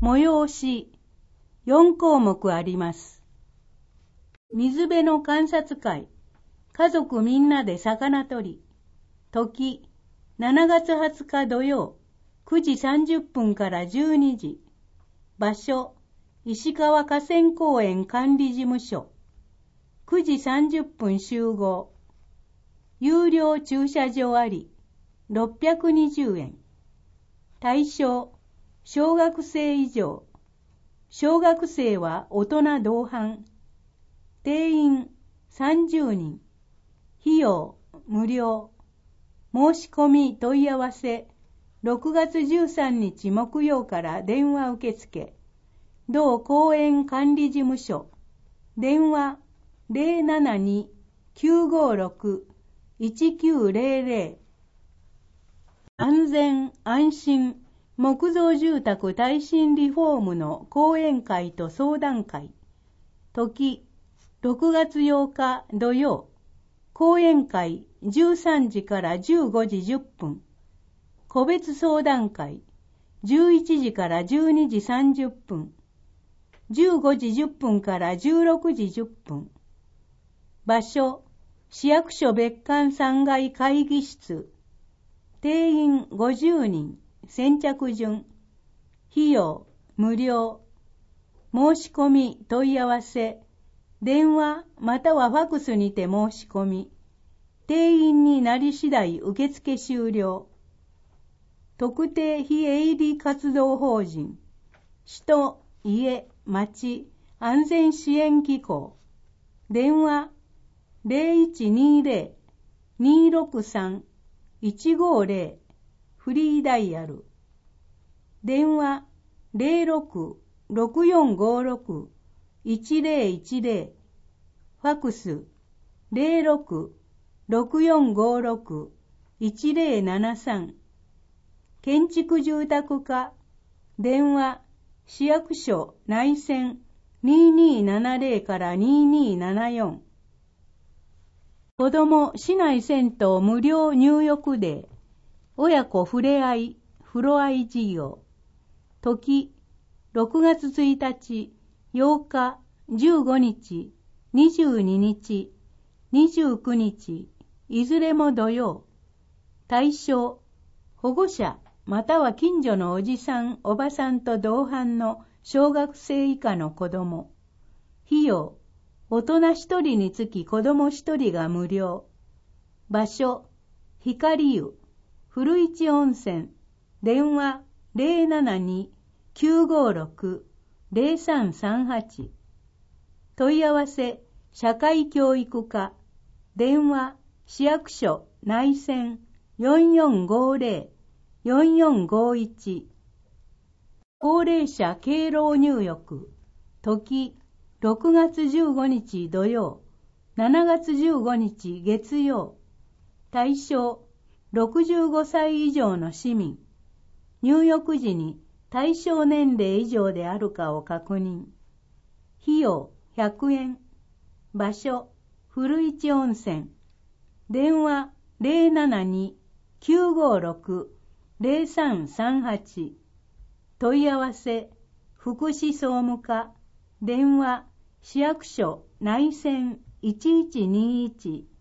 催し、4項目あります。水辺の観察会、家族みんなで魚取り。時、7月20日土曜、9時30分から12時。場所、石川河川公園管理事務所。9時30分集合。有料駐車場あり、620円。対象、小学生以上。小学生は大人同伴。定員30人。費用無料。申し込み問い合わせ。6月13日木曜から電話受付。同公園管理事務所。電話 072-956-1900。安全安心木造住宅耐震リフォームの講演会と相談会。時、6月8日土曜。講演会13時から15時10分。個別相談会11時から12時30分。15時10分から16時10分。場所、市役所別館3階会議室。定員50人。先着順。費用無料。申し込み問い合わせ。電話またはファクスにて申し込み。定員になり次第受付終了。特定非営利活動法人首都家町安全支援機構。電話 0120-263-150 フリーダイヤル。電話 06-6456-1010。ファクス 06-6456-1073。建築住宅課。電話市役所内線2270から2274。子ども市内銭湯無料入浴デー。親子ふれあい風呂あい事業。時、6月1日、8日、15日、22日、29日、いずれも土曜。対象、保護者または近所のおじさん、おばさんと同伴の小学生以下の子ども。費用、大人1人につき子ども1人が無料。場所、光湯。古市温泉。電話072-956-0338。問い合わせ社会教育課。電話市役所内線4450-4451。高齢者敬老入浴。時6月15日土曜、7月15日月曜。対象65歳以上の市民。入浴時に対象年齢以上であるかを確認。費用100円。場所古市温泉。電話072-956-0338。問い合わせ福祉総務課。電話市役所内線1121